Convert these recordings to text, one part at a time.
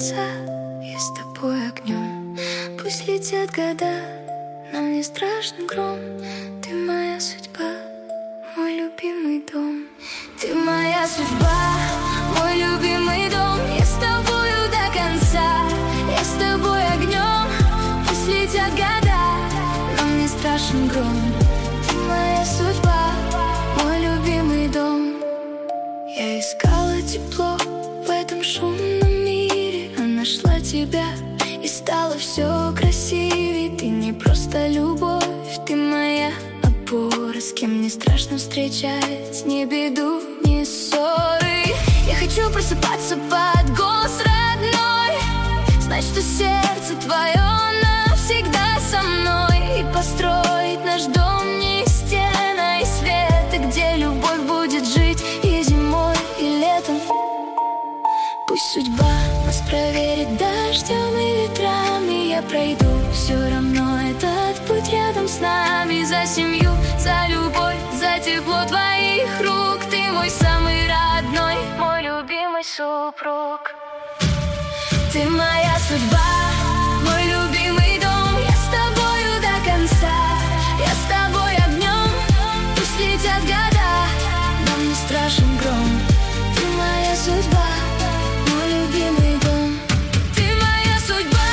конца. Я с тобой огнем. Пусть летят года, нам не страшен гром. Ты моя судьба, мой любимый дом. Ты моя судьба, мой любимый дом. Я с тобою до конца, я с тобой огнем. Пусть летят года, нам не страшен гром. Ты моя судьба, мой любимый дом. Я искала тепло в этом шумном мире, а нашла тебя, и стало все красивее. Ты не просто любовь, ты моя опора, с кем не страшно встречать ни беду, ни ссоры. Я хочу просыпаться под голос родной, знать, что сердце твое навсегда со мной, и построить наш дом не из стен, а из света, где любовь будет жить и зимой, и летом. Пусть судьба нас проверит дождем и ветрами, я пройду все равно этот путь рядом с нами. За семью, за любовь, за тепло твоих рук. Ты мой самый родной, мой любимый супруг. Ты моя судьба, мой любимый дом. Я с тобою до конца, я с тобой огнем. Пусть летят года, нам не страшен гром. Ты моя судьба, мой любимый дом. Ты моя судьба,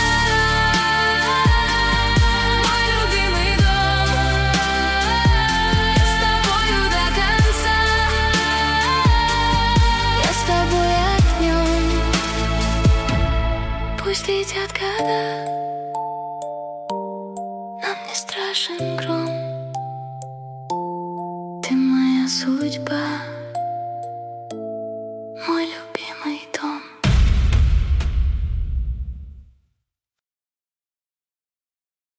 мой любимый дом. Я с тобою до конца, я с тобой огнем. Пусть летят года, нам не страшен гром. Ты моя судьба.